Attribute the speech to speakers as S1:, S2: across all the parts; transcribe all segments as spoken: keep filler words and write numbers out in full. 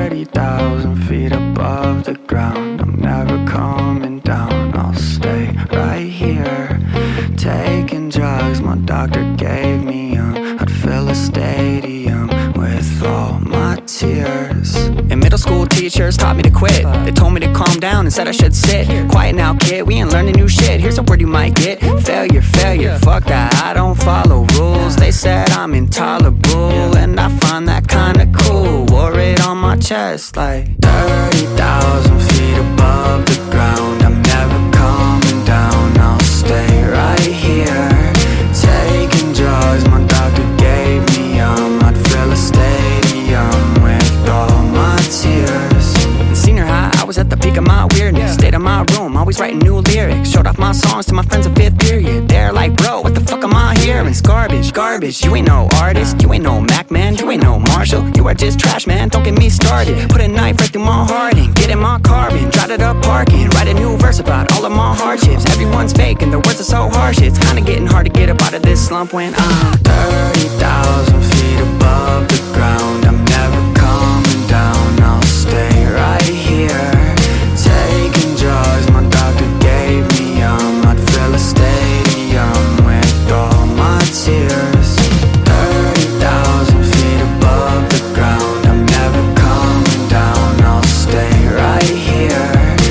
S1: thirty thousand feet above the ground. I'm never coming down, I'll stay right here. Taking drugs my doctor gave me, um, I'd fill a stadium with all my tears. In middle school, teachers taught me to quit. They told me to calm down and said I should sit. Quiet now, kid, we ain't learning new shit. Here's a word you might get: failure, failure. Fuck that, I don't follow rules. They said I'm intolerable, and I find that kinda cool. Wore it on my chest like thirty thousand feet above the ground. I'm never coming down, I'll stay right here. Taking drugs my doctor gave me, um, I'd fill a stadium with all my tears. In senior high, I was at the peak of my weirdness. Stayed in my room, always writing new lyrics. Showed off my songs to my friends in fifth period. They're like, bro, what the fuck am I hearing? It's garbage, garbage. You ain't no artist, you ain't no Mac man, you ain't no Marshall. You are just trash, man, don't get me started. Put a knife right through my heart and get in my carbon. Drive to the parking, write a new verse about all of my hardships. Everyone's fake and their words are so harsh. It's kinda getting hard to get up out of this slump when I'm thirty thousand feet above the ground. I'm never coming down, I'll stay right here. Taking drugs my doctor gave me, um, I'd fill a stadium with all my tears. Thirty thousand feet above the ground. I'm never coming down, I'll stay right here.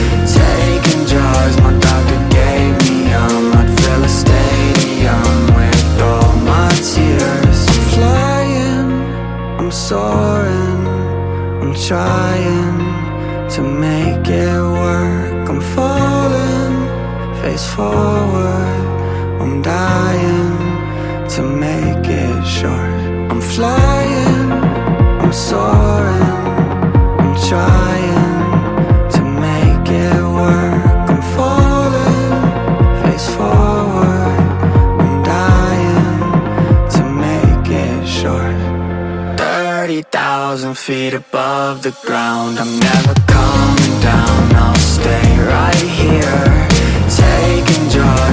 S1: Taking drugs my doctor gave me, um, I'd fill a stadium with all my tears. I'm flying, I'm soaring, I'm trying to make it work. I'm falling, face forward, I'm dying to make it short. I'm flying, I'm soaring, I'm trying to make it work. I'm falling, face forward, I'm dying to make it short. Thirty thousand feet above the ground. I'm never coming down, I'll stay right here. Taking drugs